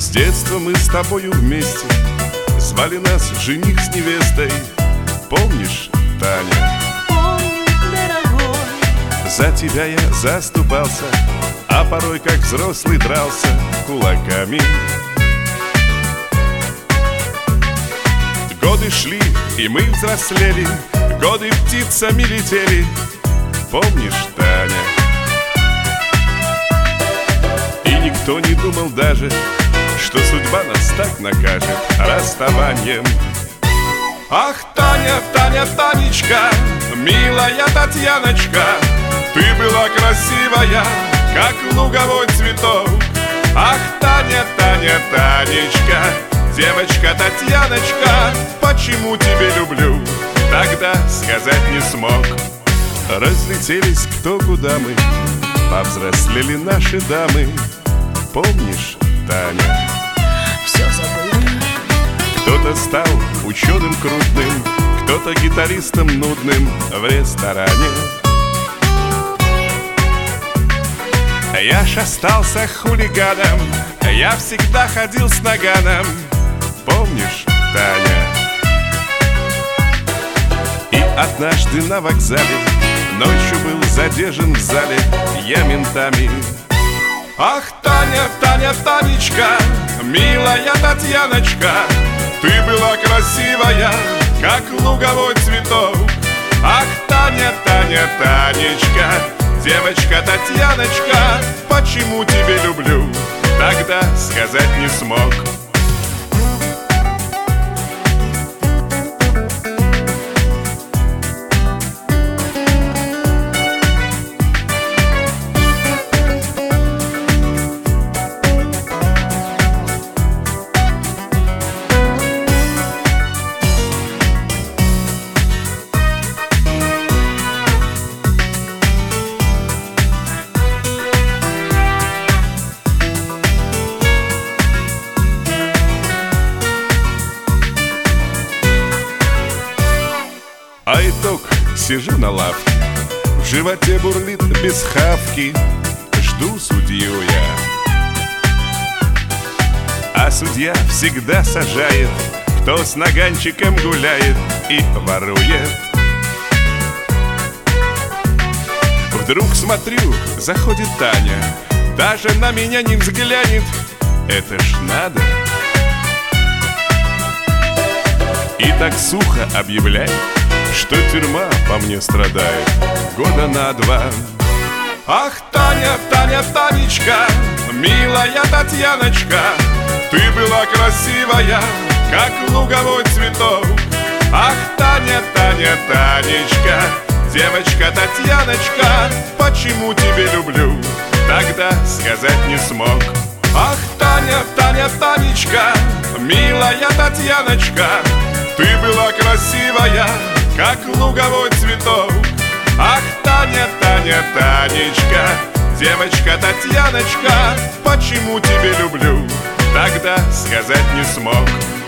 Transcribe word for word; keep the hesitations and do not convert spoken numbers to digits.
С детства мы с тобою вместе, звали нас жених с невестой. Помнишь, Таня? Помню, дорогой. За тебя я заступался, а порой как взрослый дрался кулаками. Годы шли, и мы взрослели, годы птицами летели. Помнишь, Таня? И никто не думал даже, что судьба нас так накажет расставанием. Ах, Таня, Таня, Танечка, милая Татьяночка, ты была красивая, как луговой цветок. Ах, Таня, Таня, Танечка, девочка Татьяночка, почему тебя люблю, тогда сказать не смог. Разлетелись кто куда мы, повзрослели наши дамы. Помнишь, Таня? Все забыл. Кто-то стал ученым крупным, кто-то гитаристом нудным в ресторане. Я ж остался хулиганом, я всегда ходил с наганом. Помнишь, Таня? И однажды на вокзале ночью был задержан в зале я ментами. Ах, Таня, Таня, Танечка, милая Татьяночка, ты была красивая, как луговой цветок. Ах, Таня, Таня, Танечка, девочка Татьяночка, почему тебя люблю, тогда сказать не смог. А итог, сижу на лавке, в животе бурлит без хавки, жду судью я. А судья всегда сажает, кто с наганчиком гуляет и ворует. Вдруг смотрю, заходит Таня, даже на меня не взглянет. Это ж надо. И так сухо объявляет, что тюрьма по мне страдает года на два. Ах, Таня, Таня, Танечка, милая Татьяночка, ты была красивая, как луговой цветок. Ах, Таня, Таня, Танечка, девочка Татьяночка, почему тебя люблю, тогда сказать не смог. Ах, Таня, Таня, Танечка, милая Татьяночка, ты была красивая, как луговой цветок. Ах, Таня, Таня, Танечка, девочка Татьяночка, почему тебя люблю, тогда сказать не смог.